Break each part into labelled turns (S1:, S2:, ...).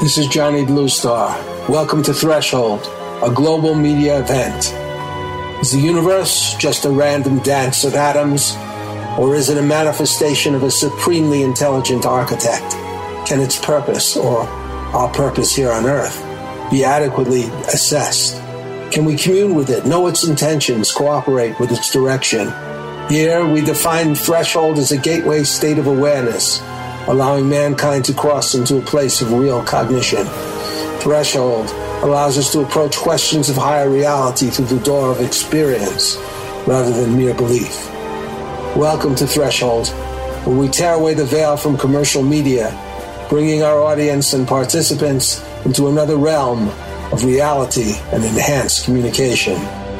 S1: This is Johnny Bluestar. Welcome to Threshold, a global media event. Is the universe just a random dance of atoms, or is it a manifestation of a supremely intelligent architect? Can its purpose, or our purpose here on Earth, be adequately assessed? Can we commune with it, know its intentions, cooperate with its direction? Here, we define Threshold as a gateway state of awareness, allowing mankind to cross into a place of real cognition. Threshold allows us to approach questions of higher reality through the door of experience, rather than mere belief. Welcome to Threshold, where we tear away the veil from commercial media, bringing our audience and participants into another realm of reality and enhanced communication.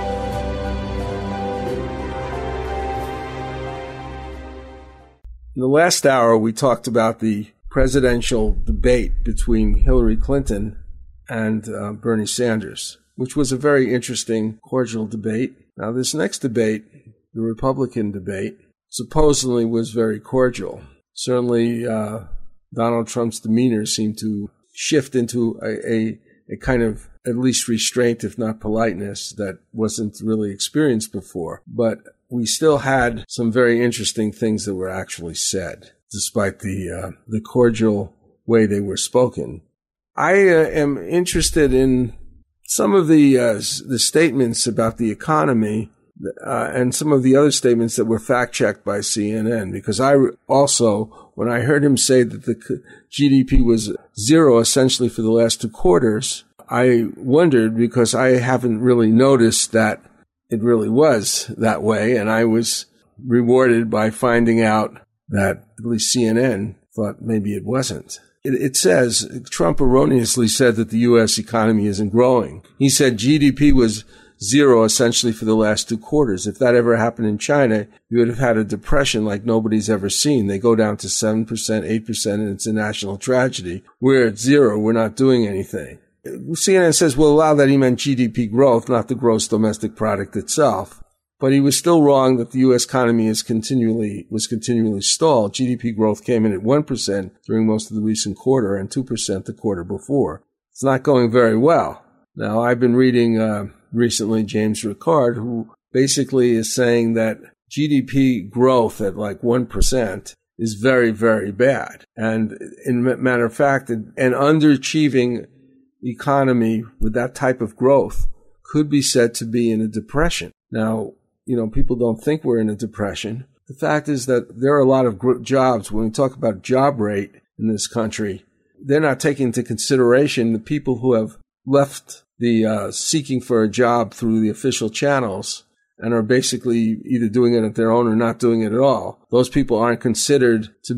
S2: In the last hour, we talked about the presidential debate between Hillary Clinton and Bernie Sanders, which was a very interesting, cordial debate. Now, this next debate, the Republican debate, supposedly was very cordial. Certainly, Donald Trump's demeanor seemed to shift into a kind of at least restraint, if not politeness, that wasn't really experienced before. But we still had some very interesting things that were actually said, despite the cordial way they were spoken. I am interested in some of the statements about the economy and some of the other statements that were fact-checked by CNN, because I also, when I heard him say that the GDP was zero essentially for the last 2 quarters, I wondered, because I haven't really noticed that it really was that way, and I was rewarded by finding out that at least CNN thought maybe it wasn't. It says, Trump erroneously said that the U.S. economy isn't growing. He said GDP was zero essentially for the last 2 quarters. If that ever happened in China, you would have had a depression like nobody's ever seen. They go down to 7%, 8%, and it's a national tragedy. We're at zero. We're not doing anything. CNN says, well, allow that he meant GDP growth, not the gross domestic product itself. But he was still wrong that the U.S. economy was continually stalled. GDP growth came in at 1% during most of the recent quarter and 2% the quarter before. It's not going very well. Now, I've been reading recently James Ricard, who basically is saying that GDP growth at like 1% is very, very bad. And in matter of fact, an underachieving economy with that type of growth could be said to be in a depression. Now, people don't think we're in a depression. The fact is that there are a lot of jobs. When we talk about job rate in this country, they're not taking into consideration the people who have left the seeking for a job through the official channels and are basically either doing it at their own or not doing it at all. Those people aren't considered in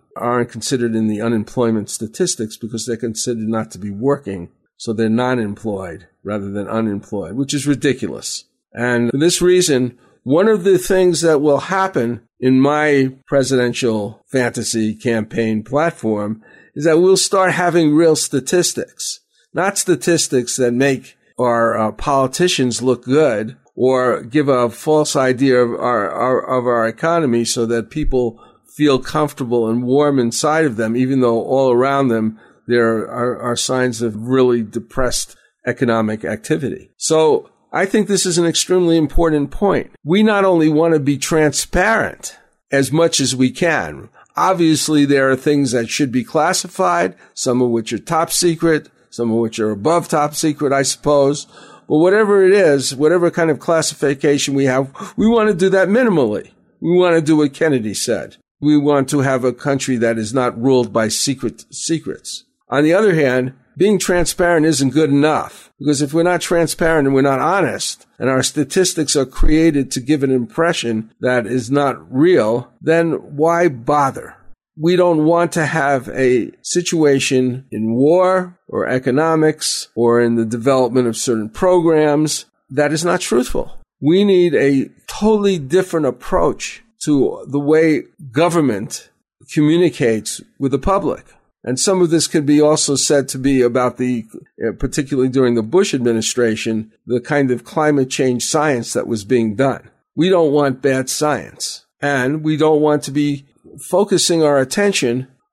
S2: the unemployment statistics because they're considered not to be working. So they're non-employed rather than unemployed, which is ridiculous. And for this reason, one of the things that will happen in my presidential fantasy campaign platform is that we'll start having real statistics, not statistics that make our politicians look good or give a false idea of our economy so that people feel comfortable and warm inside of them, even though all around them there are signs of really depressed economic activity. So I think this is an extremely important point. We not only want to be transparent as much as we can. Obviously, there are things that should be classified, some of which are top secret, some of which are above top secret, I suppose. But whatever it is, whatever kind of classification we have, we want to do that minimally. We want to do what Kennedy said. We want to have a country that is not ruled by secrets. On the other hand, being transparent isn't good enough, because if we're not transparent and we're not honest, and our statistics are created to give an impression that is not real, then why bother? We don't want to have a situation in war or economics or in the development of certain programs that is not truthful. We need a totally different approach to the way government communicates with the public. And some of this could be also said to be about particularly during the Bush administration, the kind of climate change science that was being done. We don't want bad science. And we don't want to be focusing our attention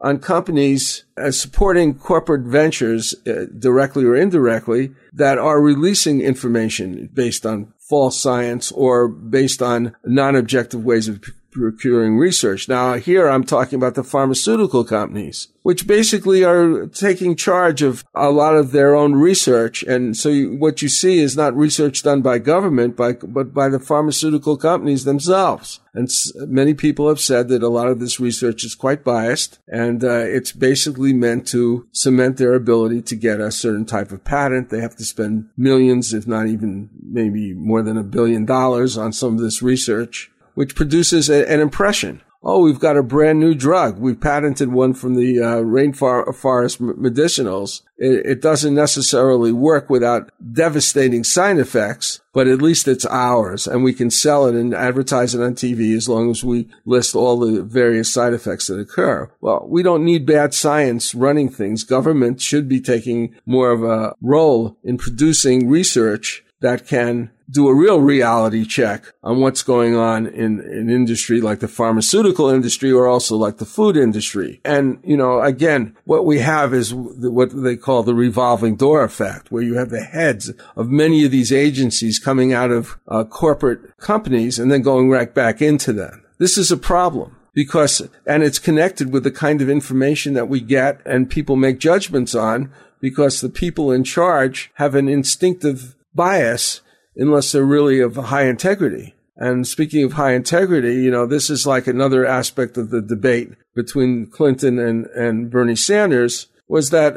S2: on companies supporting corporate ventures directly or indirectly that are releasing information based on false science or based on non-objective ways of procuring research. Now, here I'm talking about the pharmaceutical companies, which basically are taking charge of a lot of their own research. And so what you see is not research done by government, but by the pharmaceutical companies themselves. And many people have said that a lot of this research is quite biased, and it's basically meant to cement their ability to get a certain type of patent. They have to spend millions, if not even maybe more than $1 billion on some of this research, which produces an impression. Oh, we've got a brand new drug. We've patented one from the rainforest medicinals. It doesn't necessarily work without devastating side effects, but at least it's ours, and we can sell it and advertise it on TV as long as we list all the various side effects that occur. Well, we don't need bad science running things. Government should be taking more of a role in producing research that can do a real reality check on what's going on in industry like the pharmaceutical industry or also like the food industry. And, again, what we have is what they call the revolving door effect, where you have the heads of many of these agencies coming out of corporate companies and then going right back into them. This is a problem. And it's connected with the kind of information that we get and people make judgments on, because the people in charge have an instinctive bias unless they're really of high integrity. And speaking of high integrity, this is like another aspect of the debate between Clinton and Bernie Sanders, was that,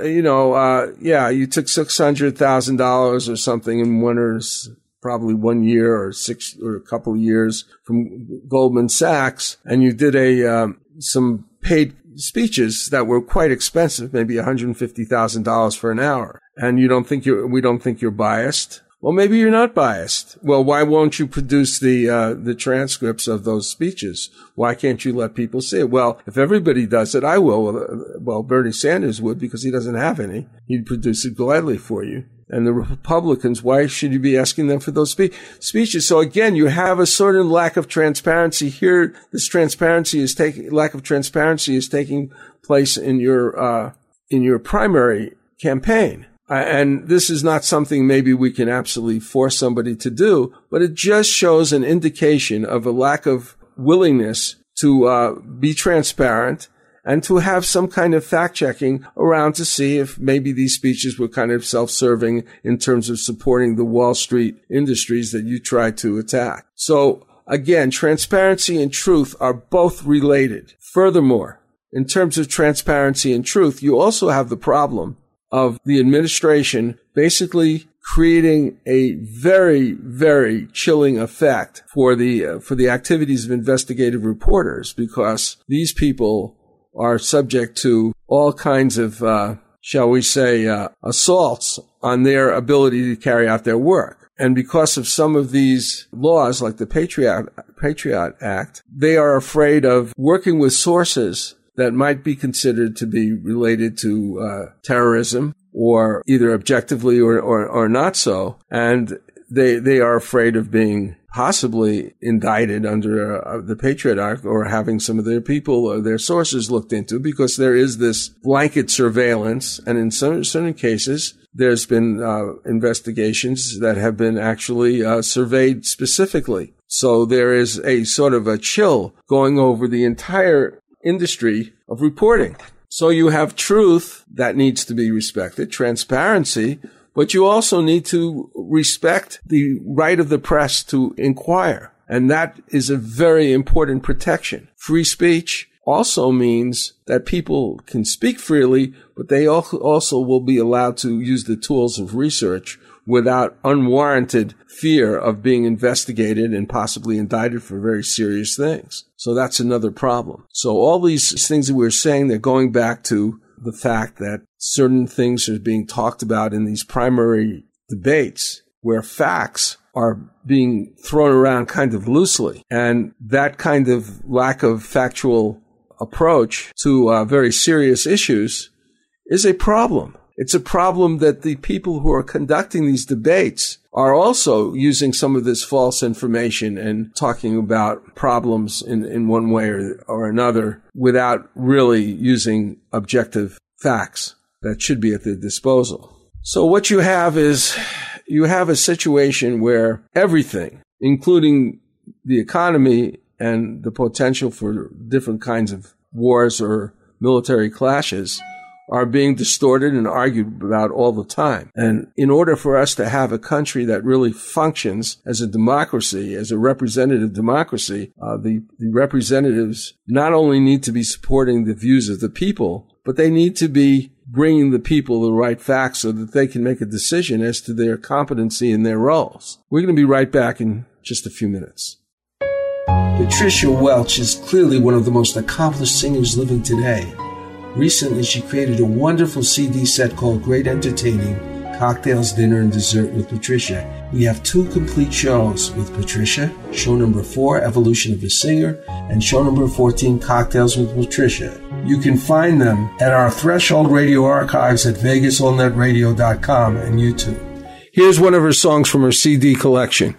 S2: you took $600,000 or something in probably 1 year or a couple of years from Goldman Sachs, and you did some paid speeches that were quite expensive, maybe $150,000 for an hour. And we don't think you're biased. Well, maybe you're not biased. Well, why won't you produce the transcripts of those speeches? Why can't you let people see it? Well, if everybody does it, I will. Well, Bernie Sanders would, because he doesn't have any. He'd produce it gladly for you. And the Republicans, why should you be asking them for those speeches? So again, you have a certain lack of transparency here. This lack of transparency is taking place in your primary campaign. And this is not something maybe we can absolutely force somebody to do, but it just shows an indication of a lack of willingness to be transparent and to have some kind of fact-checking around to see if maybe these speeches were kind of self-serving in terms of supporting the Wall Street industries that you try to attack. So, again, transparency and truth are both related. Furthermore, in terms of transparency and truth, you also have the problem of the administration basically creating a very, very chilling effect for the activities of investigative reporters, because these people are subject to all kinds of, assaults on their ability to carry out their work. And because of some of these laws, like the Patriot Act, they are afraid of working with sources that might be considered to be related to terrorism, or either objectively or not so. And they are afraid of being possibly indicted under the Patriot Act, or having some of their people or their sources looked into, because there is this blanket surveillance. And in certain cases, there's been investigations that have been actually surveyed specifically. So there is a sort of a chill going over the entire industry of reporting. So you have truth that needs to be respected, transparency, but you also need to respect the right of the press to inquire. And that is a very important protection. Free speech also means that people can speak freely, but they also will be allowed to use the tools of research without unwarranted fear of being investigated and possibly indicted for very serious things. So that's another problem. So all these things that we're saying, they're going back to the fact that certain things are being talked about in these primary debates where facts are being thrown around kind of loosely. And that kind of lack of factual approach to very serious issues is a problem. It's a problem that the people who are conducting these debates are also using some of this false information and talking about problems in one way or another without really using objective facts that should be at their disposal. So what you have is you have a situation where everything, including the economy and the potential for different kinds of wars or military clashes, are being distorted and argued about all the time. And in order for us to have a country that really functions as a democracy, as a representative democracy, the representatives not only need to be supporting the views of the people, but they need to be bringing the people the right facts so that they can make a decision as to their competency in their roles. We're going to be right back in just a few minutes.
S1: Patricia Welch is clearly one of the most accomplished singers living today. Recently, she created a wonderful CD set called Great Entertaining, Cocktails, Dinner, and Dessert with Patricia. We have 2 complete shows with Patricia, show number 4, Evolution of a Singer, and show number 14, Cocktails with Patricia. You can find them at our Threshold Radio archives at vegasallnetradio.com and YouTube.
S2: Here's one of her songs from her CD collection.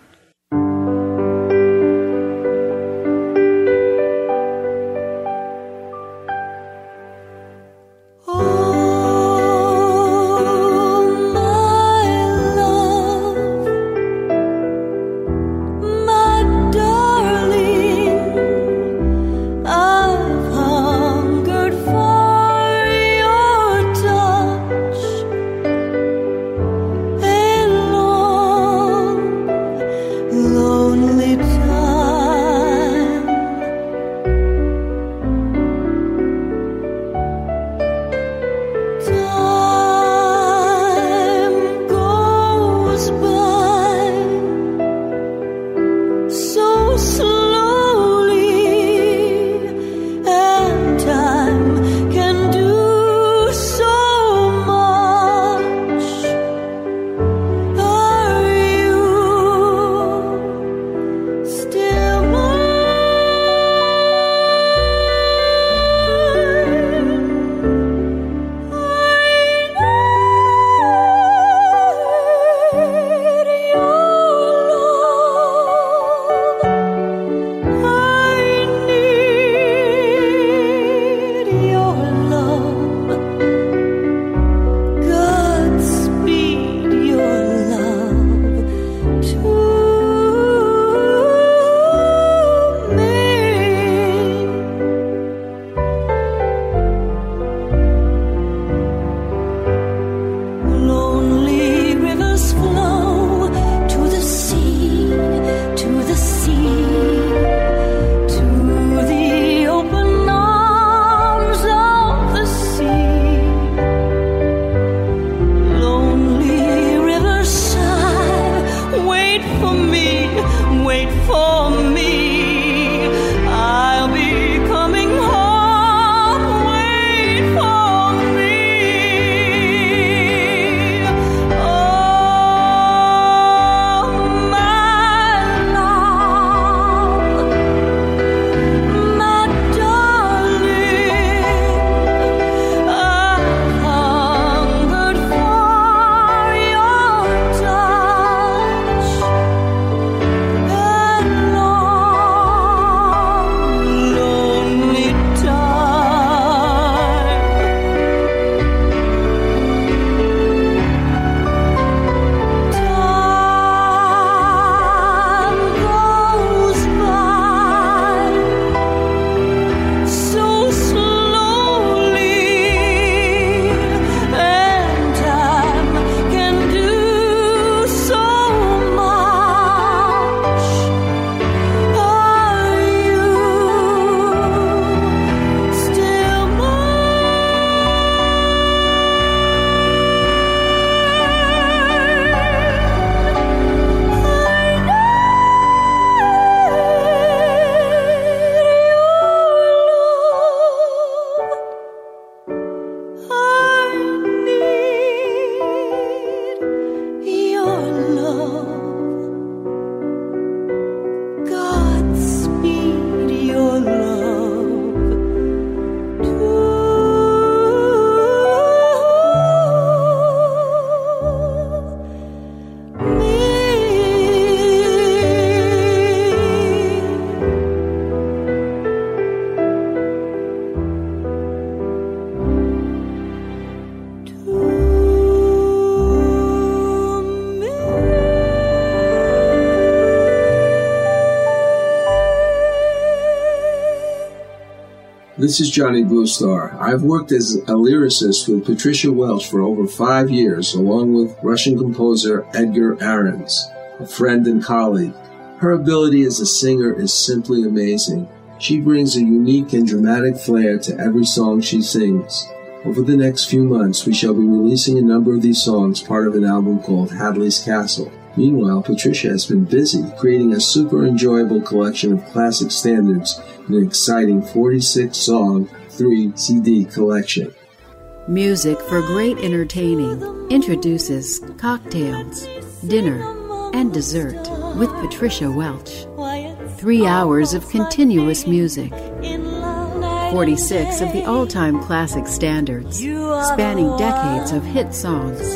S2: This is Johnny Bluestar. I've worked as a lyricist with Patricia Welch for over 5 years, along with Russian composer Edgar Ahrens, a friend and colleague. Her ability as a singer is simply amazing. She brings a unique and dramatic flair to every song she sings. Over the next few months, we shall be releasing a number of these songs, part of an album called Hadley's Castle. Meanwhile, Patricia has been busy creating a super enjoyable collection of classic standards in an exciting 46-song, 3-CD collection.
S3: Music for great entertaining introduces Cocktails, Dinner, and Dessert with Patricia Welch. 3 hours of continuous music. 46 of the all-time classic standards, spanning decades of hit songs.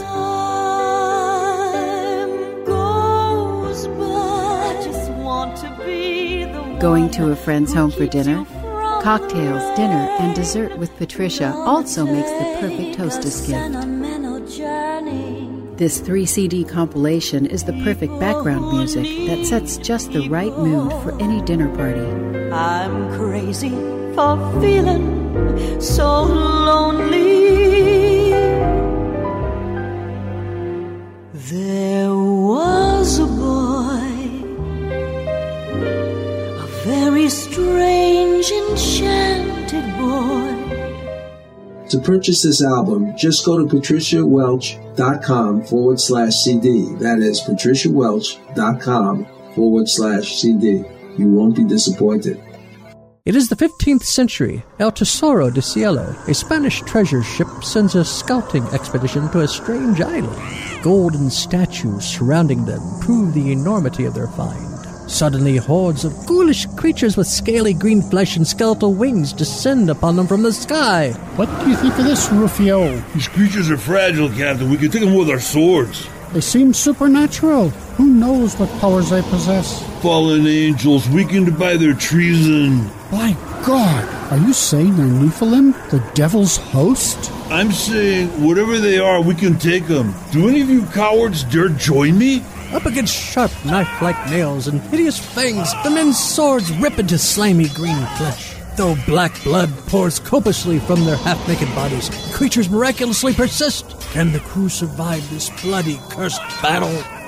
S3: Going to a friend's home for dinner? Cocktails, Dinner, and Dessert with Patricia also makes the perfect hostess gift. This 3-CD compilation is the perfect background music that sets just the right mood for any dinner party.
S4: I'm crazy for feeling so lonely. There was a boy, a very strange, enchanted boy.
S2: To purchase this album, just go to patriciawelch.com/CD. That is patriciawelch.com/CD. You won't be disappointed.
S5: It is the 15th century. El Tesoro de Cielo, a Spanish treasure ship, sends a scouting expedition to a strange island. Golden statues surrounding them prove the enormity of their find. Suddenly, hordes of ghoulish creatures with scaly green flesh and skeletal wings descend upon them from the sky.
S6: What do you think of this, Rufio?
S7: These creatures are fragile, Captain. We can take them with our swords.
S6: They seem supernatural. Who knows what powers they possess?
S7: Fallen angels, weakened by their treason.
S6: By God, are you saying they're Nephilim, the devil's host?
S7: I'm saying, whatever they are, we can take them. Do any of you cowards dare join me?
S5: Up against sharp knife-like nails and hideous fangs, the men's swords rip into slimy green flesh. Though black blood pours copiously from their half-naked bodies, the creatures miraculously persist. Can the crew survive this bloody, cursed battle?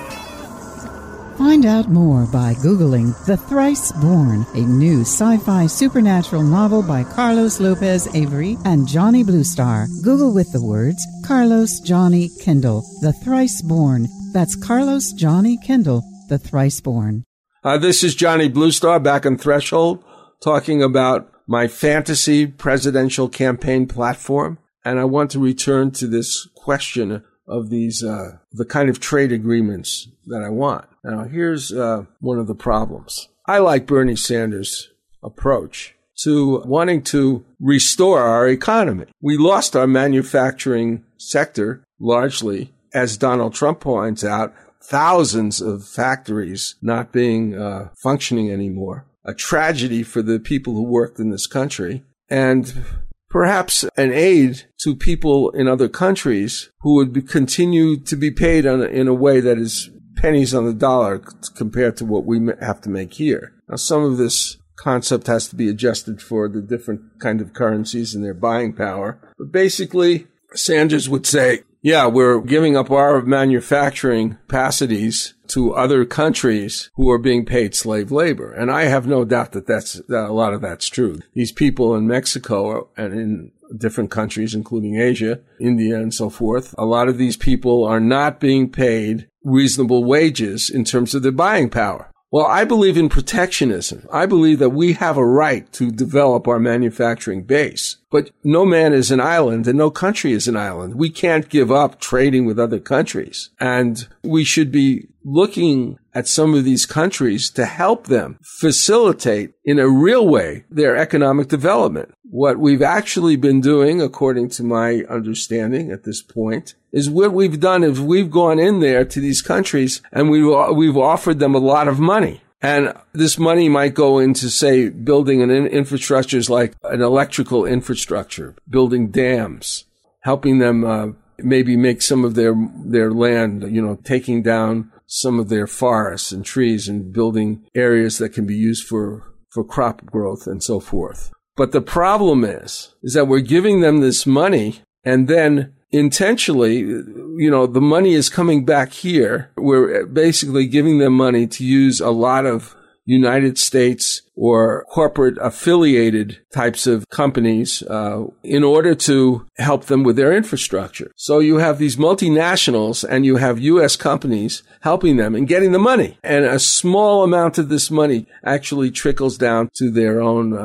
S8: Find out more by Googling The Thrice Born, a new sci-fi supernatural novel by Carlos Lopez Avery and Johnny Bluestar. Google with the words Carlos Johnny Kendall, The Thrice Born. That's Carlos Johnny Kendall, The Thrice Born.
S2: This is Johnny Bluestar back on Threshold, talking about my fantasy presidential campaign platform. And I want to return to this question of these, the kind of trade agreements that I want. Now, here's one of the problems. I like Bernie Sanders' approach to wanting to restore our economy. We lost our manufacturing sector largely, as Donald Trump points out, thousands of factories not being functioning anymore. A tragedy for the people who worked in this country, and perhaps an aid to people in other countries who would continue to be paid in a way that is pennies on the dollar compared to what we have to make here. Now, some of this concept has to be adjusted for the different kind of currencies and their buying power. But basically, Sanders would say, yeah, we're giving up our manufacturing capacities to other countries who are being paid slave labor. And I have no doubt that a lot of that's true. These people in Mexico and in different countries, including Asia, India, and so forth, a lot of these people are not being paid reasonable wages in terms of their buying power. Well, I believe in protectionism. I believe that we have a right to develop our manufacturing base. But no man is an island and no country is an island. We can't give up trading with other countries. And we should be looking at some of these countries to help them facilitate in a real way their economic development. What we've actually been doing, according to my understanding at this point, is what we've done is we've gone in there to these countries and we've offered them a lot of money. And this money might go into, say, building an infrastructures like an electrical infrastructure, building dams, helping them maybe make some of their land, taking down some of their forests and trees and building areas that can be used for crop growth and so forth. But the problem is that we're giving them this money, and then intentionally, the money is coming back here. We're basically giving them money to use a lot of United States or corporate affiliated types of companies in order to help them with their infrastructure. So you have these multinationals and you have U.S. companies helping them and getting the money. And a small amount of this money actually trickles down to their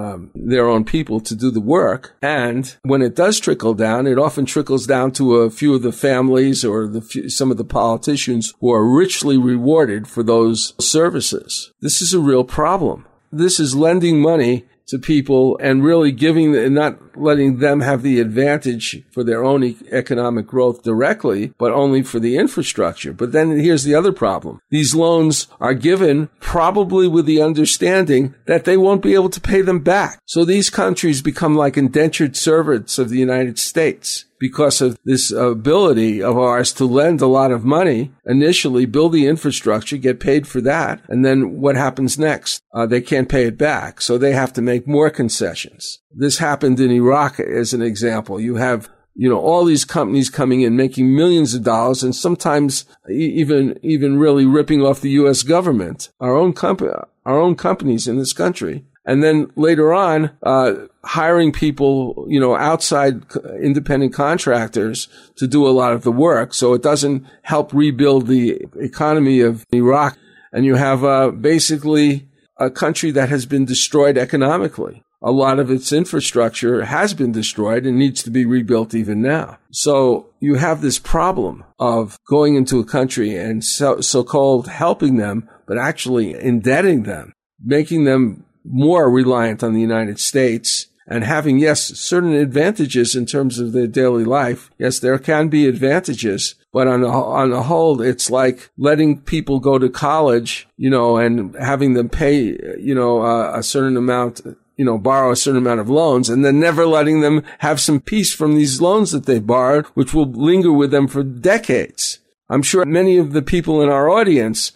S2: own people to do the work. And when it does trickle down, it often trickles down to a few of the families or some of the politicians who are richly rewarded for those services. This is a real problem. This is lending money to people and really not letting them have the advantage for their own economic growth directly, but only for the infrastructure. But then here's the other problem. These loans are given probably with the understanding that they won't be able to pay them back. So these countries become like indentured servants of the United States because of this ability of ours to lend a lot of money, initially build the infrastructure, get paid for that, and then what happens next? They can't pay it back, so they have to make more concessions. This happened in Iraq as an example. You have all these companies coming in, making millions of dollars, and sometimes even really ripping off the U.S. government, our own companies in this country. And then later on, hiring people, outside independent contractors to do a lot of the work. So it doesn't help rebuild the economy of Iraq. And you have basically a country that has been destroyed economically. A lot of its infrastructure has been destroyed and needs to be rebuilt even now. So you have this problem of going into a country and so-called helping them, but actually indebting them, making them more reliant on the United States and having, yes, certain advantages in terms of their daily life. Yes, there can be advantages, but on the whole, it's like letting people go to college, and having them pay, a certain amount, borrow a certain amount of loans, and then never letting them have some peace from these loans that they borrowed, which will linger with them for decades. I'm sure many of the people in our audience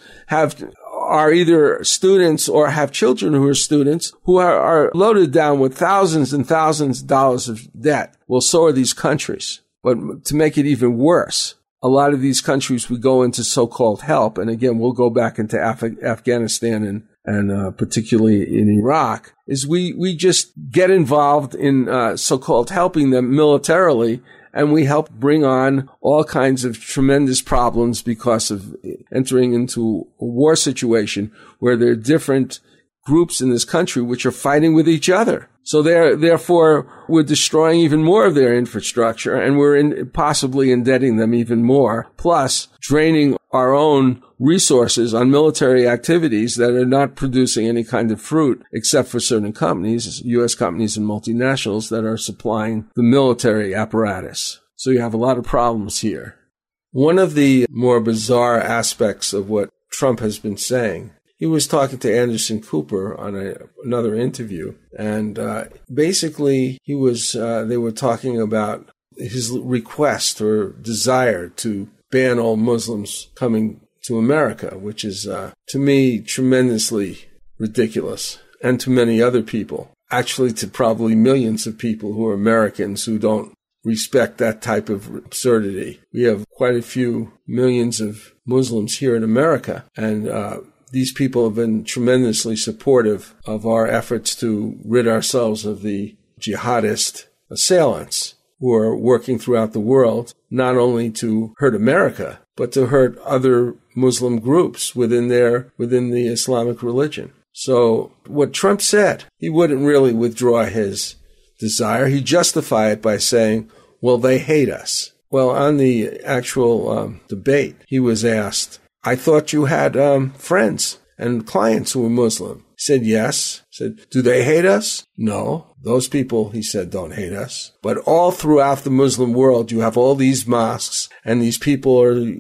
S2: are either students or have children who are students who are loaded down with thousands and thousands of dollars of debt. Well, so are these countries. But to make it even worse, a lot of these countries we go into so-called help, and again, we'll go back into Afghanistan and particularly in Iraq, is we just get involved in so-called helping them militarily, and we help bring on all kinds of tremendous problems because of entering into a war situation where there are different groups in this country which are fighting with each other. So therefore, we're destroying even more of their infrastructure, and we're possibly indebting them even more, plus draining our own resources on military activities that are not producing any kind of fruit except for certain companies, U.S. companies and multinationals that are supplying the military apparatus. So you have a lot of problems here. One of the more bizarre aspects of what Trump has been saying, he was talking to Anderson Cooper on another interview, and basically they were talking about his request or desire to ban all Muslims coming to America, which is, to me, tremendously ridiculous, and to many other people, actually to probably millions of people who are Americans who don't respect that type of absurdity. We have quite a few millions of Muslims here in America, and these people have been tremendously supportive of our efforts to rid ourselves of the jihadist assailants who are working throughout the world, not only to hurt America, but to hurt other Muslim groups within the Islamic religion. So what Trump said, he wouldn't really withdraw his desire. He justified it by saying, well, they hate us. Well, on the actual debate, he was asked, I thought you had friends and clients who were Muslim. He said, yes. He said, do they hate us? No. Those people, he said, don't hate us. But all throughout the Muslim world, you have all these mosques, and these people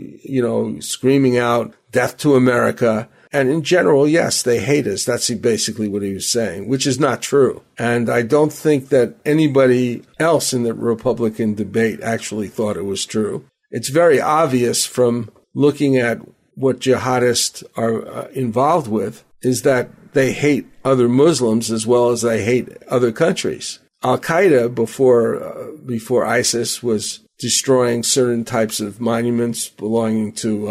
S2: are, screaming out, death to America. And in general, yes, they hate us. That's basically what he was saying, which is not true. And I don't think that anybody else in the Republican debate actually thought it was true. It's very obvious from looking at what jihadists are involved with, is that they hate other Muslims as well as they hate other countries. Al-Qaeda, before ISIS, was destroying certain types of monuments belonging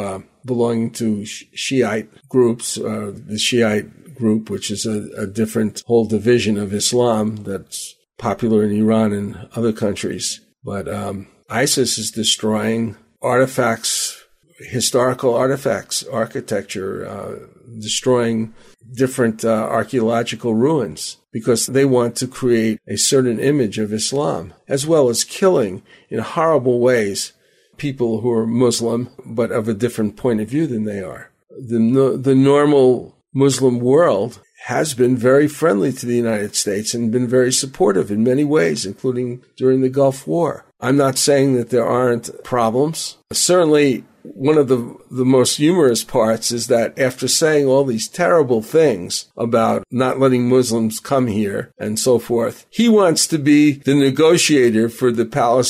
S2: to Shiite groups, the Shiite group, which is a different whole division of Islam that's popular in Iran and other countries. But ISIS is destroying artifacts, historical artifacts, architecture, destroying different archaeological ruins because they want to create a certain image of Islam, as well as killing in horrible ways people who are Muslim but of a different point of view than they are. The normal Muslim world has been very friendly to the United States and been very supportive in many ways, including during the Gulf War. I'm not saying that there aren't problems. Certainly, one of the most humorous parts is that after saying all these terrible things about not letting Muslims come here and so forth, he wants to be the negotiator for the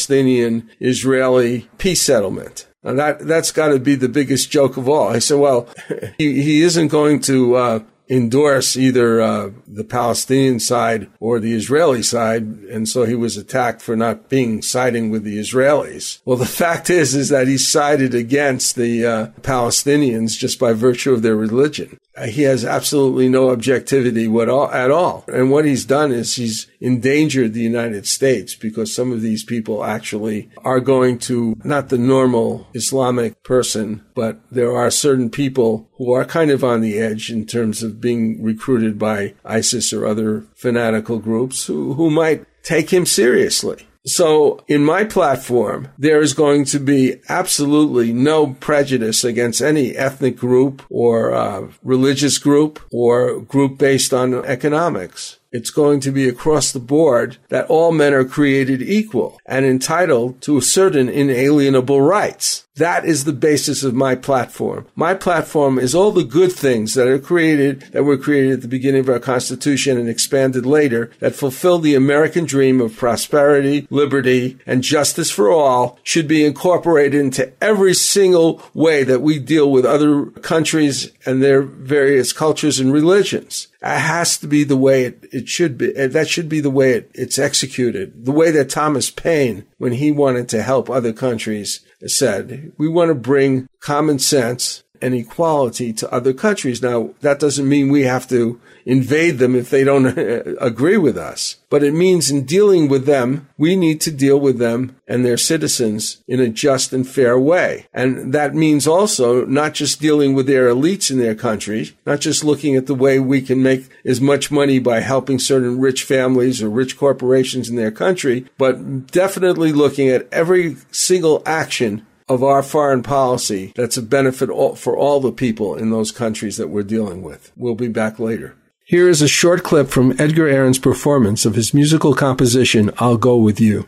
S2: Palestinian-Israeli peace settlement. And that's got to be the biggest joke of all. I said, well, he isn't going to endorse either the Palestinian side or the Israeli side, and so he was attacked for not siding with the Israelis. Well, the fact is that he sided against the Palestinians just by virtue of their religion. He has absolutely no objectivity at all. And what he's done is he's endangered the United States because some of these people actually are going to, not the normal Islamic person, but there are certain people who are kind of on the edge in terms of being recruited by ISIS or other fanatical groups who might take him seriously. So in my platform, there is going to be absolutely no prejudice against any ethnic group or religious group or group based on economics. It's going to be across the board that all men are created equal and entitled to certain inalienable rights. That is the basis of my platform. My platform is all the good things that were created at the beginning of our Constitution and expanded later that fulfill the American dream of prosperity, liberty, and justice for all should be incorporated into every single way that we deal with other countries and their various cultures and religions. It has to be the way it should be. That should be the way it's executed. The way that Thomas Paine, when he wanted to help other countries, said, we want to bring common sense and equality to other countries. Now, that doesn't mean we have to invade them if they don't agree with us. But it means in dealing with them, we need to deal with them and their citizens in a just and fair way. And that means also not just dealing with their elites in their country, not just looking at the way we can make as much money by helping certain rich families or rich corporations in their country, but definitely looking at every single action of our foreign policy that's a benefit for all the people in those countries that we're dealing with. We'll be back later. Here is a short clip from Edgar Aaron's performance of his musical composition, I'll Go With You.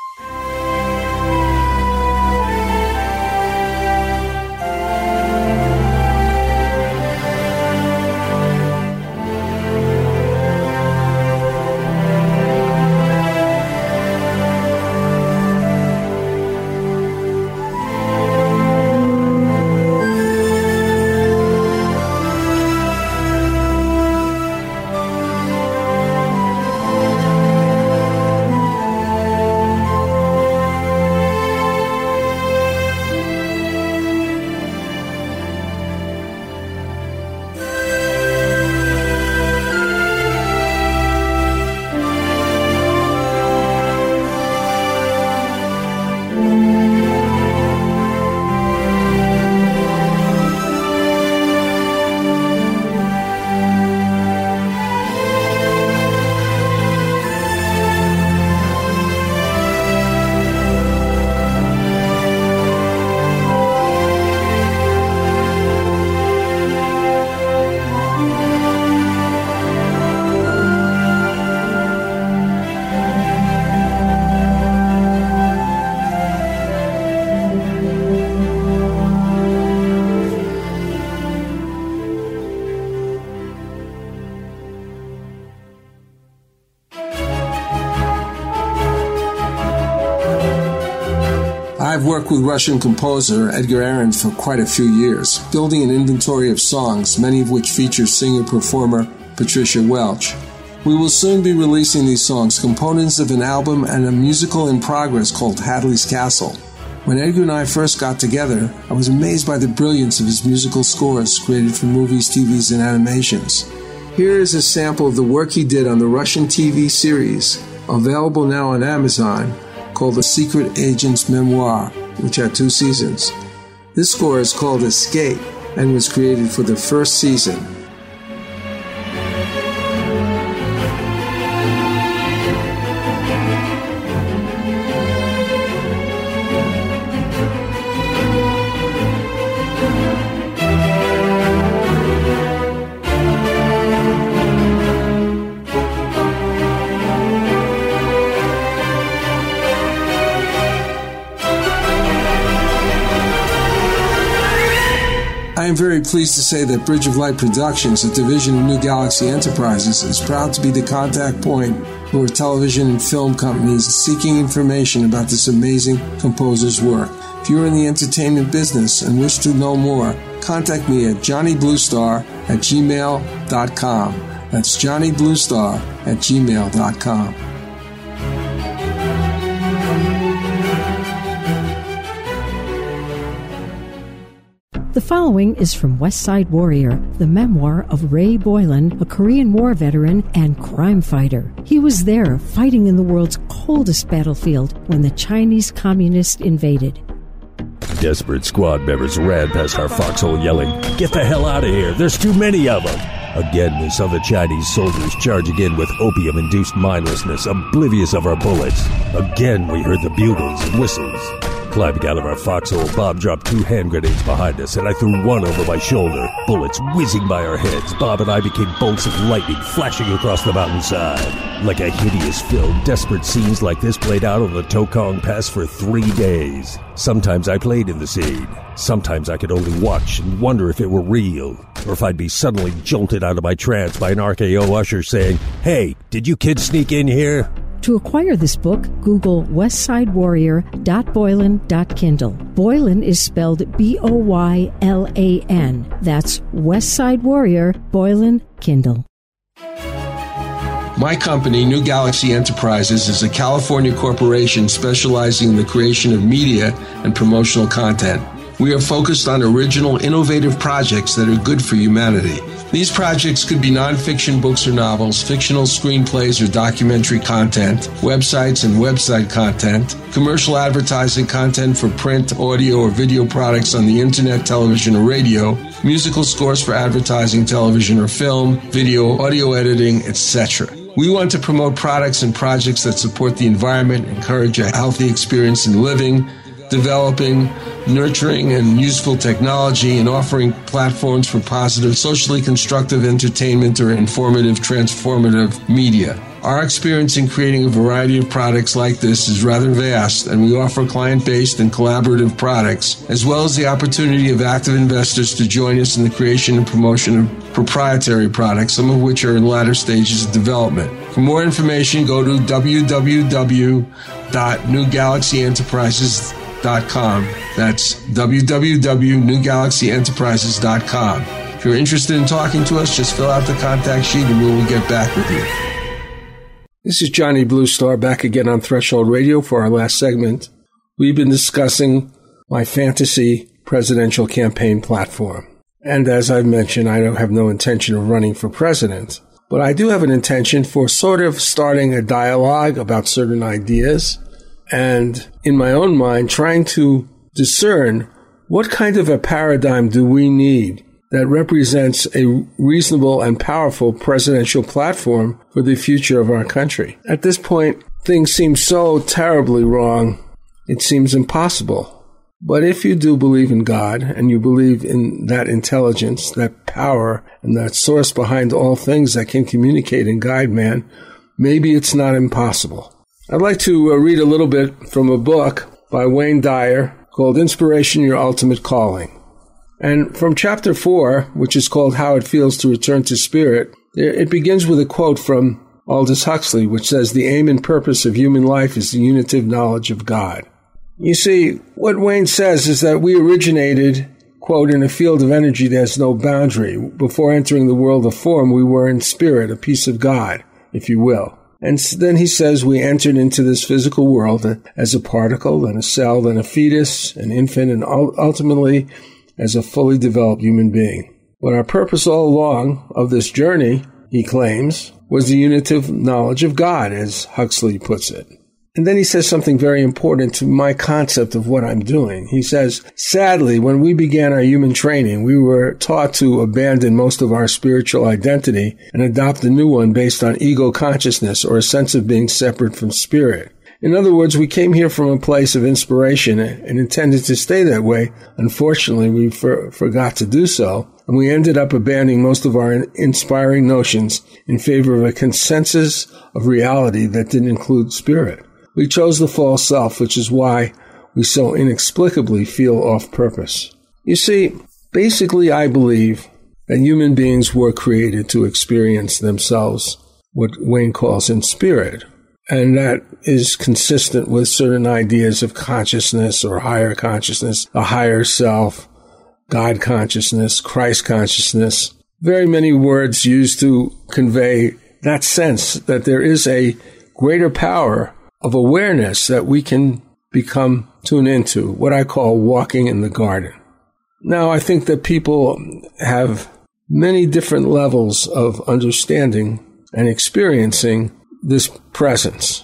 S2: I've worked with Russian composer Edgar Aaron for quite a few years, building an inventory of songs, many of which feature singer-performer Patricia Welch. We will soon be releasing these songs, components of an album and a musical in progress called Hadley's Castle. When Edgar and I first got together, I was amazed by the brilliance of his musical scores created for movies, TVs, and animations. Here is a sample of the work he did on the Russian TV series, available now on Amazon, called The Secret Agent's Memoir, which had 2 seasons. This score is called Escape and was created for the first season. I am very pleased to say that Bridge of Light Productions, a division of New Galaxy Enterprises, is proud to be the contact point for television and film companies seeking information about this amazing composer's work. If you are in the entertainment business and wish to know more, contact me at johnnybluestar@gmail.com. That's johnnybluestar@gmail.com.
S9: The following is from West Side Warrior, the memoir of Ray Boylan, a Korean War veteran and crime fighter. He was there fighting in the world's coldest battlefield when the Chinese communists invaded.
S10: Desperate squad members ran past our foxhole yelling, "Get the hell out of here, there's too many of them!" Again, we saw the Chinese soldiers charging in with opium-induced mindlessness, oblivious of our bullets. Again, we heard the bugles and whistles. Climbing out of our foxhole, Bob dropped 2 hand grenades behind us, and I threw one over my shoulder. Bullets whizzing by our heads, Bob and I became bolts of lightning flashing across the mountainside. Like a hideous film, desperate scenes like this played out on the Tokong Pass for 3 days. Sometimes I played in the scene. Sometimes I could only watch and wonder if it were real, or if I'd be suddenly jolted out of my trance by an RKO usher saying, "Hey, did you kids sneak in here?"
S9: To acquire this book, Google westsidewarrior.boylan.kindle. Boylan is spelled Boylan. That's Westside Warrior, Boylan, Kindle.
S2: My company, New Galaxy Enterprises, is a California corporation specializing in the creation of media and promotional content. We are focused on original, innovative projects that are good for humanity. These projects could be nonfiction books or novels, fictional screenplays or documentary content, websites and website content, commercial advertising content for print, audio, or video products on the internet, television, or radio, musical scores for advertising, television or film, video, audio editing, etc. We want to promote products and projects that support the environment, encourage a healthy experience in living, developing, nurturing, and useful technology, and offering platforms for positive, socially constructive entertainment or informative, transformative media. Our experience in creating a variety of products like this is rather vast, and we offer client-based and collaborative products, as well as the opportunity of active investors to join us in the creation and promotion of proprietary products, some of which are in latter stages of development. For more information, go to www.newgalaxyenterprises.com. That's www.newgalaxyenterprises.com. If you're interested in talking to us, just fill out the contact sheet and we will get back with you. This is Johnny Bluestar back again on Threshold Radio for our last segment. We've been discussing my fantasy presidential campaign platform. And as I've mentioned, I don't have no intention of running for president. But I do have an intention for sort of starting a dialogue about certain ideas, and in my own mind, trying to discern what kind of a paradigm do we need that represents a reasonable and powerful presidential platform for the future of our country. At this point, things seem so terribly wrong, it seems impossible. But if you do believe in God, and you believe in that intelligence, that power, and that source behind all things that can communicate and guide man, maybe it's not impossible. I'd like to read a little bit from a book by Wayne Dyer called Inspiration, Your Ultimate Calling. And from chapter 4, which is called How It Feels to Return to Spirit, it begins with a quote from Aldous Huxley, which says, "The aim and purpose of human life is the unitive knowledge of God." You see, what Wayne says is that we originated, quote, in a field of energy there's no boundary. Before entering the world of form, we were in spirit, a piece of God, if you will. And then he says we entered into this physical world as a particle, then a cell, then a fetus, an infant, and ultimately as a fully developed human being. But our purpose all along of this journey, he claims, was the unitive knowledge of God, as Huxley puts it. And then he says something very important to my concept of what I'm doing. He says, sadly, when we began our human training, we were taught to abandon most of our spiritual identity and adopt a new one based on ego consciousness or a sense of being separate from spirit. In other words, we came here from a place of inspiration and intended to stay that way. Unfortunately, we forgot to do so, and we ended up abandoning most of our inspiring notions in favor of a consensus of reality that didn't include spirit. We chose the false self, which is why we so inexplicably feel off purpose. You see, basically I believe that human beings were created to experience themselves, what Wayne calls in spirit. And that is consistent with certain ideas of consciousness or higher consciousness, a higher self, God consciousness, Christ consciousness. Very many words used to convey that sense that there is a greater power of awareness that we can become tuned into, what I call walking in the garden. Now, I think that people have many different levels of understanding and experiencing this presence,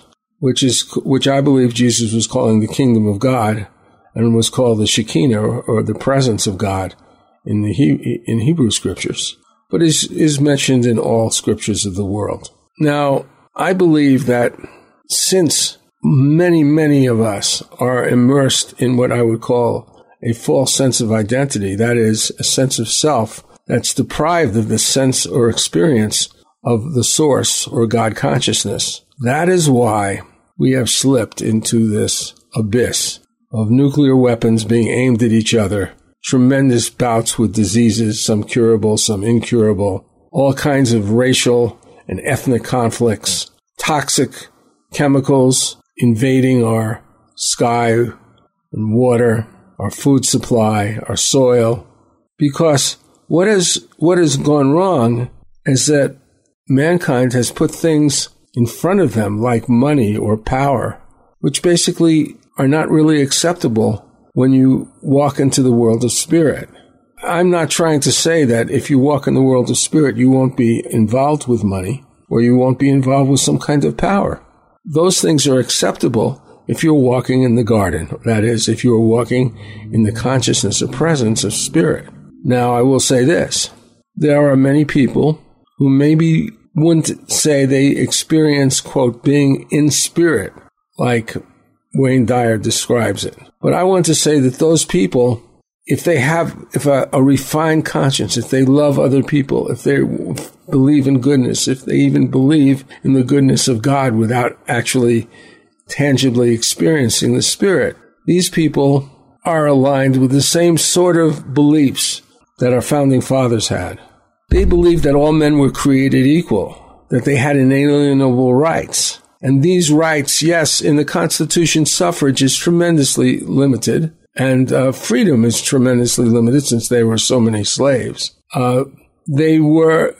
S2: which I believe Jesus was calling the kingdom of God and was called the Shekinah, or the presence of God in Hebrew scriptures, but is mentioned in all scriptures of the world. Now, I believe that since many, many of us are immersed in what I would call a false sense of identity, that is, a sense of self that's deprived of the sense or experience of the source or God consciousness, that is why we have slipped into this abyss of nuclear weapons being aimed at each other, tremendous bouts with diseases, some curable, some incurable, all kinds of racial and ethnic conflicts, toxic chemicals invading our sky and water, our food supply, our soil. Because what has gone wrong is that mankind has put things in front of them like money or power, which basically are not really acceptable when you walk into the world of spirit. I'm not trying to say that if you walk in the world of spirit, you won't be involved with money or you won't be involved with some kind of power. Those things are acceptable if you're walking in the garden. That is, if you're walking in the consciousness or presence of spirit. Now, I will say this. There are many people who maybe wouldn't say they experience, quote, being in spirit, like Wayne Dyer describes it. But I want to say that those people, if a refined conscience, if they love other people, if they believe in goodness, if they even believe in the goodness of God without actually tangibly experiencing the Spirit, these people are aligned with the same sort of beliefs that our founding fathers had. They believed that all men were created equal, that they had inalienable rights. And these rights, yes, in the Constitution, suffrage is tremendously limited, and freedom is tremendously limited since there were so many slaves. They were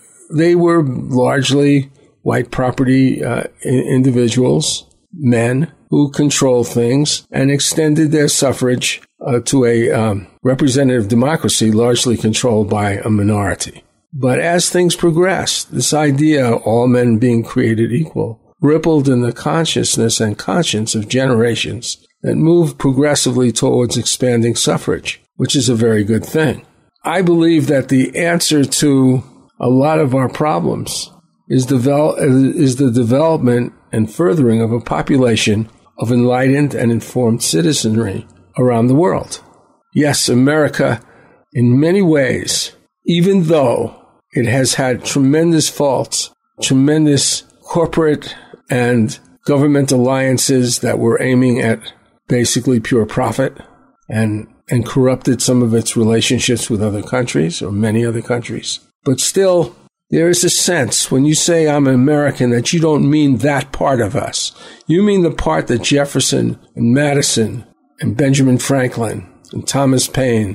S2: largely white property individuals, men who controlled things and extended their suffrage to a representative democracy largely controlled by a minority. But as things progressed, this idea, all men being created equal, rippled in the consciousness and conscience of generations that moved progressively towards expanding suffrage, which is a very good thing. I believe that the answer to a lot of our problems is the development and furthering of a population of enlightened and informed citizenry around the world. Yes, America, in many ways, even though it has had tremendous faults, tremendous corporate and government alliances that were aiming at basically pure profit and corrupted some of its relationships with other countries or many other countries. But still, there is a sense when you say I'm American that you don't mean that part of us. You mean the part that Jefferson and Madison and Benjamin Franklin and Thomas Paine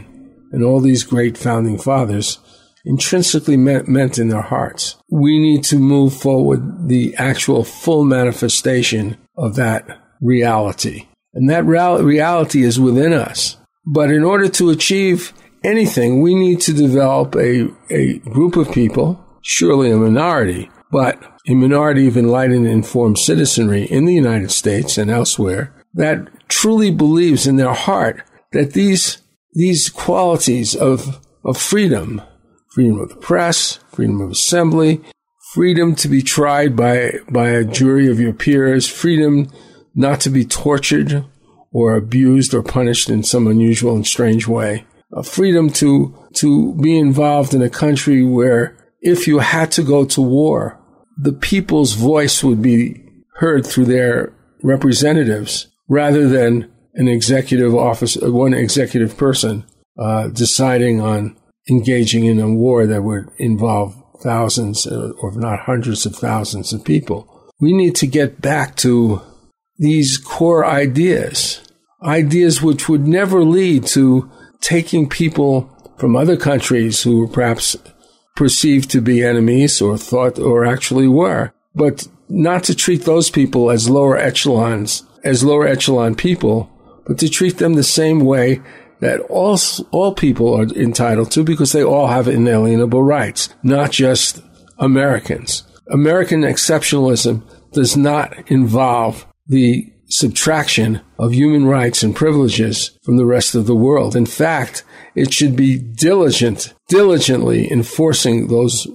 S2: and all these great founding fathers intrinsically meant in their hearts. We need to move forward the actual full manifestation of that reality. And that reality is within us. But in order to achieve anything, we need to develop a group of people, surely a minority, but a minority of enlightened and informed citizenry in the United States and elsewhere that truly believes in their heart that these qualities of freedom of the press, freedom of assembly, freedom to be tried by a jury of your peers, freedom not to be tortured or abused or punished in some unusual and strange way, a freedom to be involved in a country where if you had to go to war, the people's voice would be heard through their representatives rather than an executive office, one executive person deciding on engaging in a war that would involve thousands or not hundreds of thousands of people. We need to get back to these core ideas which would never lead to taking people from other countries who were perhaps perceived to be enemies or thought or actually were, but not to treat those people as lower echelon people, but to treat them the same way that all people are entitled to, because they all have inalienable rights, not just Americans. American exceptionalism does not involve the subtraction of human rights and privileges from the rest of the world. In fact, it should be diligently enforcing those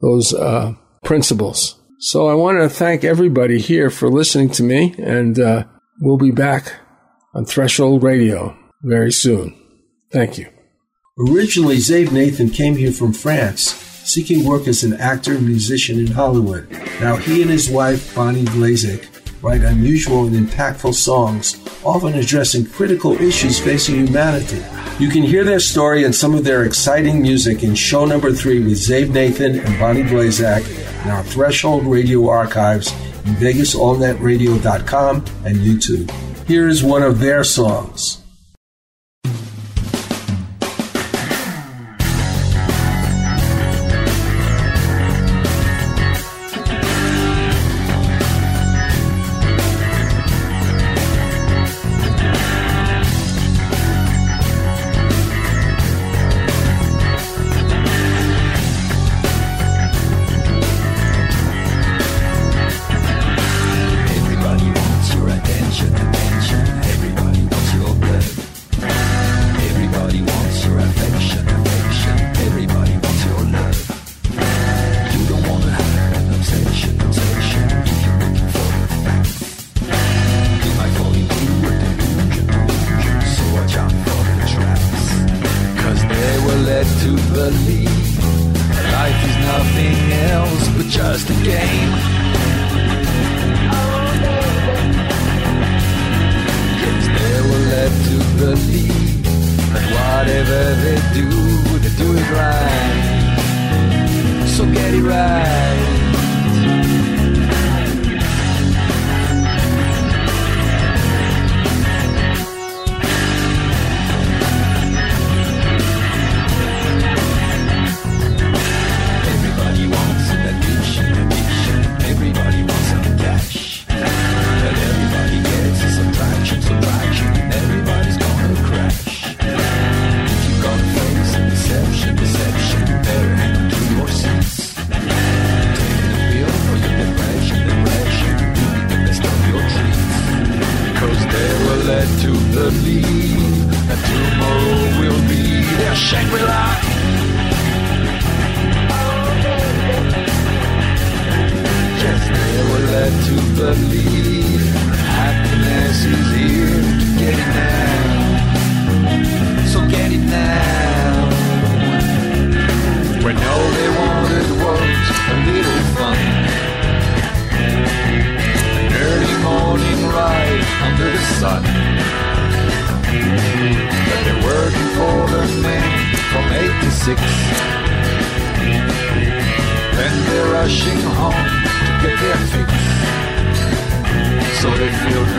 S2: principles. So I want to thank everybody here for listening to me, and we'll be back on Threshold Radio very soon. Thank you.
S1: Originally, Zave Nathan came here from France, seeking work as an actor and musician in Hollywood. Now he and his wife, Bonnie Blazek, write unusual and impactful songs, often addressing critical issues facing humanity. You can hear their story and some of their exciting music in show number 3 with Zave Nathan and Bonnie Blazek in our Threshold Radio archives in VegasAllNetRadio.com and YouTube. Here is one of their songs.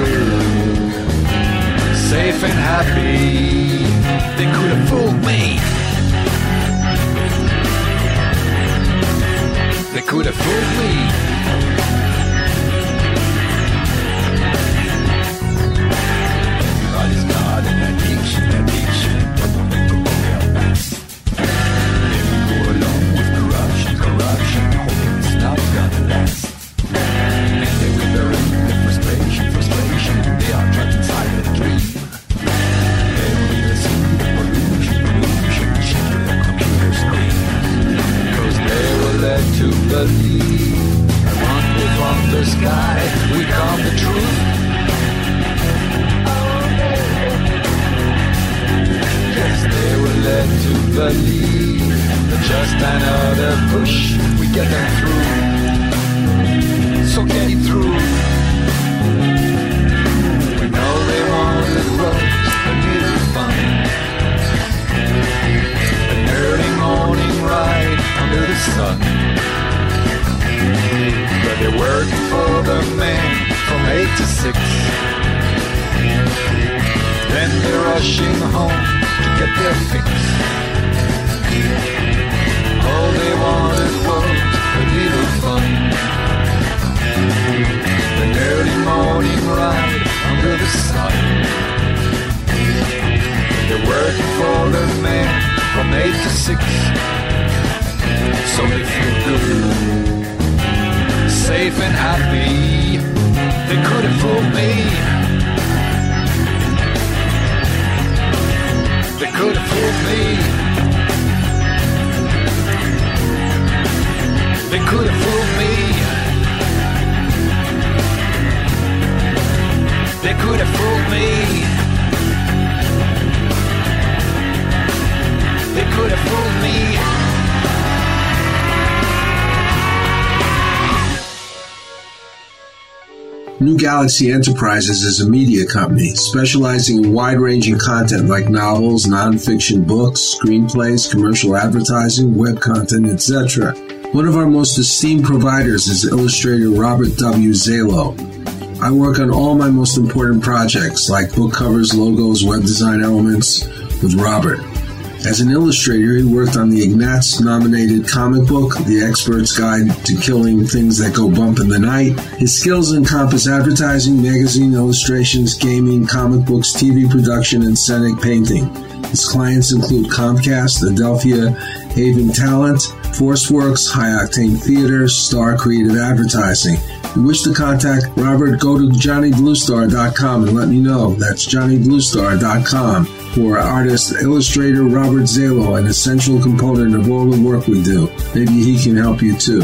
S11: Safe and happy, they could have fooled me. believe that just another push, we get them through. So get it through. When all they wanted was a little fun, an early morning ride under the sun. But they're working for the man from 8 to 6. Then they're rushing home to get their fix. All they wanted was a little fun, an early morning ride under the sun. They're working for the man from 8 to 6. So they feel good, safe and happy. They couldn't fool me. They couldn't fool me. They couldn't fool me. They couldn't fool me. They couldn't fool me.
S1: New Galaxy Enterprises is a media company specializing in wide-ranging content like novels, non-fiction books, screenplays, commercial advertising, web content, etc. One of our most esteemed providers is illustrator Robert W. Zalo. I work on all my most important projects like book covers, logos, web design elements with Robert. As an illustrator, he worked on the Ignatz-nominated comic book, The Expert's Guide to Killing Things That Go Bump in the Night. His skills encompass advertising, magazine illustrations, gaming, comic books, TV production, and scenic painting. His clients include Comcast, Adelphia, Haven Talent, ForceWorks, High Octane Theater, Star Creative Advertising. If you wish to contact Robert, go to JohnnyBlueStar.com and let me know. That's JohnnyBlueStar.com. For artist, illustrator Robert Zalo, an essential component of all the work we do. Maybe he can help you too.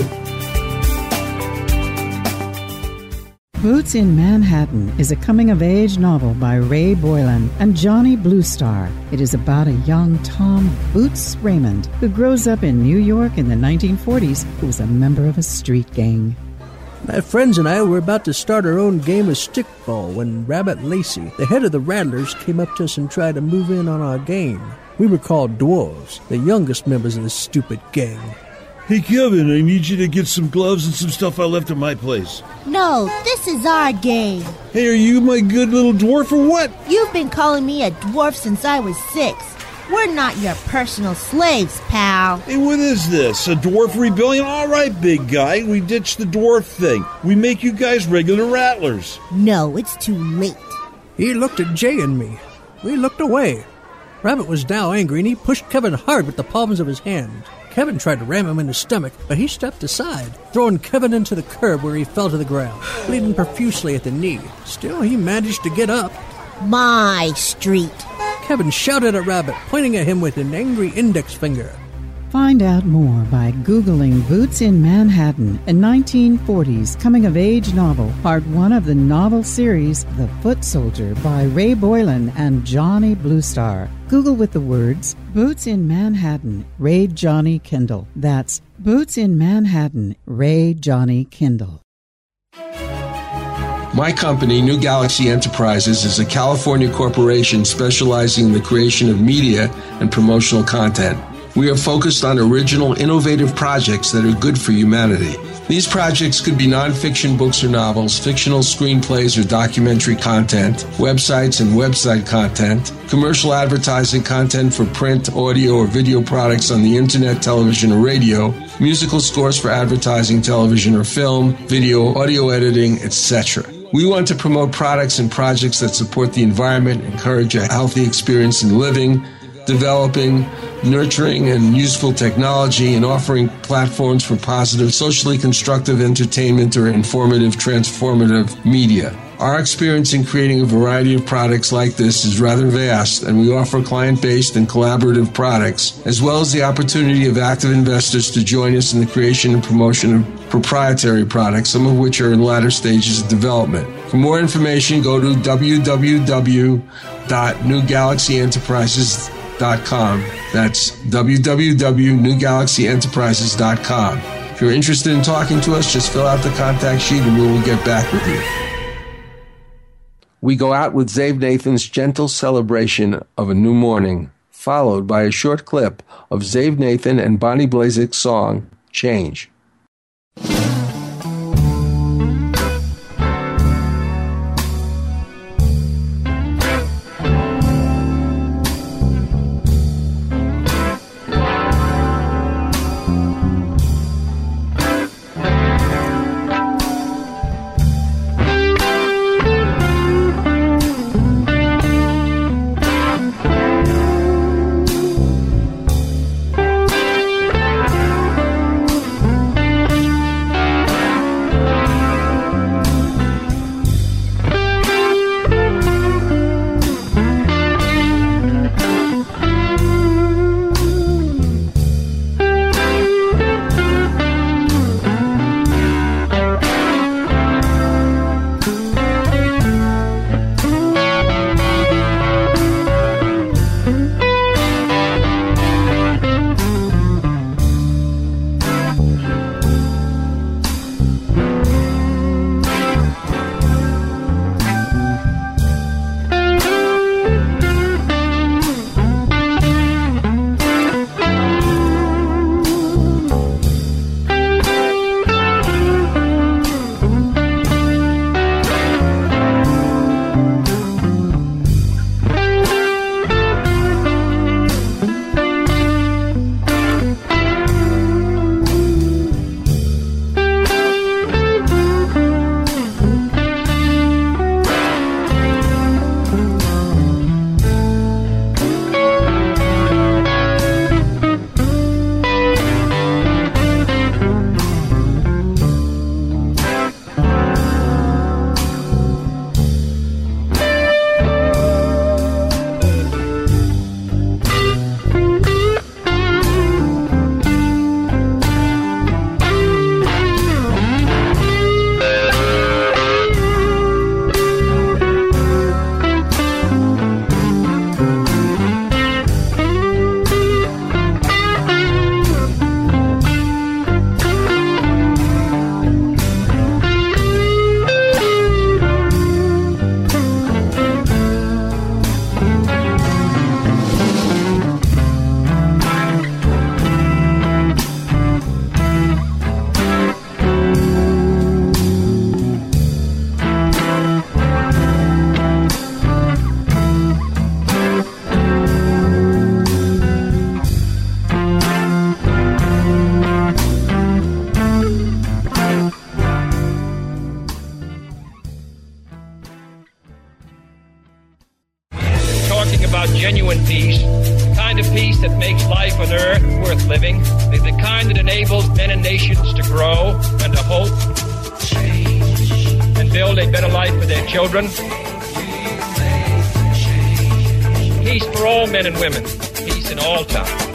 S8: Boots in Manhattan is a coming-of-age novel by Ray Boylan and Johnny Bluestar. It is about a young Tom Boots Raymond who grows up in New York in the 1940s who was a member of a street gang.
S5: My friends and I were about to start our own game of stickball when Rabbit Lacey, the head of the Rattlers, came up to us and tried to move in on our game. We were called Dwarves, the youngest members of this stupid gang.
S7: Hey, Kevin, I need you to get some gloves and some stuff I left at my place.
S12: No, this is our game.
S7: Hey, are you my good little dwarf or what?
S12: You've been calling me a dwarf since I was 6. We're not your personal slaves, pal.
S7: Hey, what is this? A dwarf rebellion? All right, big guy. We ditched the dwarf thing. We make you guys regular rattlers.
S12: No, it's too late.
S5: He looked at Jay and me. We looked away. Rabbit was now angry, and he pushed Kevin hard with the palms of his hand. Kevin tried to ram him in the stomach, but he stepped aside, throwing Kevin into the curb where he fell to the ground, bleeding profusely at the knee. Still, he managed to get up.
S12: My street.
S5: Kevin shouted at Rabbit, pointing at him with an angry index finger.
S8: Find out more by Googling Boots in Manhattan, a 1940s coming-of-age novel, part 1 of the novel series The Foot Soldier by Ray Boylan and Johnny Bluestar. Google with the words Boots in Manhattan, Ray Johnny Kindle. That's Boots in Manhattan, Ray Johnny Kindle.
S1: My company, New Galaxy Enterprises, is a California corporation specializing in the creation of media and promotional content. We are focused on original, innovative projects that are good for humanity. These projects could be nonfiction books or novels, fictional screenplays or documentary content, websites and website content, commercial advertising content for print, audio, or video products on the internet, television, or radio, musical scores for advertising, television, or film, video, audio editing, etc. We want to promote products and projects that support the environment, encourage a healthy experience in living, developing, nurturing, and useful technology, and offering platforms for positive, socially constructive entertainment or informative, transformative media. Our experience in creating a variety of products like this is rather vast, and we offer client-based and collaborative products, as well as the opportunity of active investors to join us in the creation and promotion of proprietary products, some of which are in latter stages of development. For more information, go to www.newgalaxyenterprises.com.
S2: www.newgalaxyenterprises.com. That's www.newgalaxyenterprises.com. If you're interested in talking to us, just fill out the contact sheet and we will get back with you. We go out with Zave Nathan's gentle celebration of a new morning, followed by a short clip of Zave Nathan and Bonnie Blazek's song, Change.
S13: Genuine peace, the kind of peace that makes life on earth worth living, the kind that enables men and nations to grow and to hope and build a better life for their children. Peace for all men and women, peace in all time.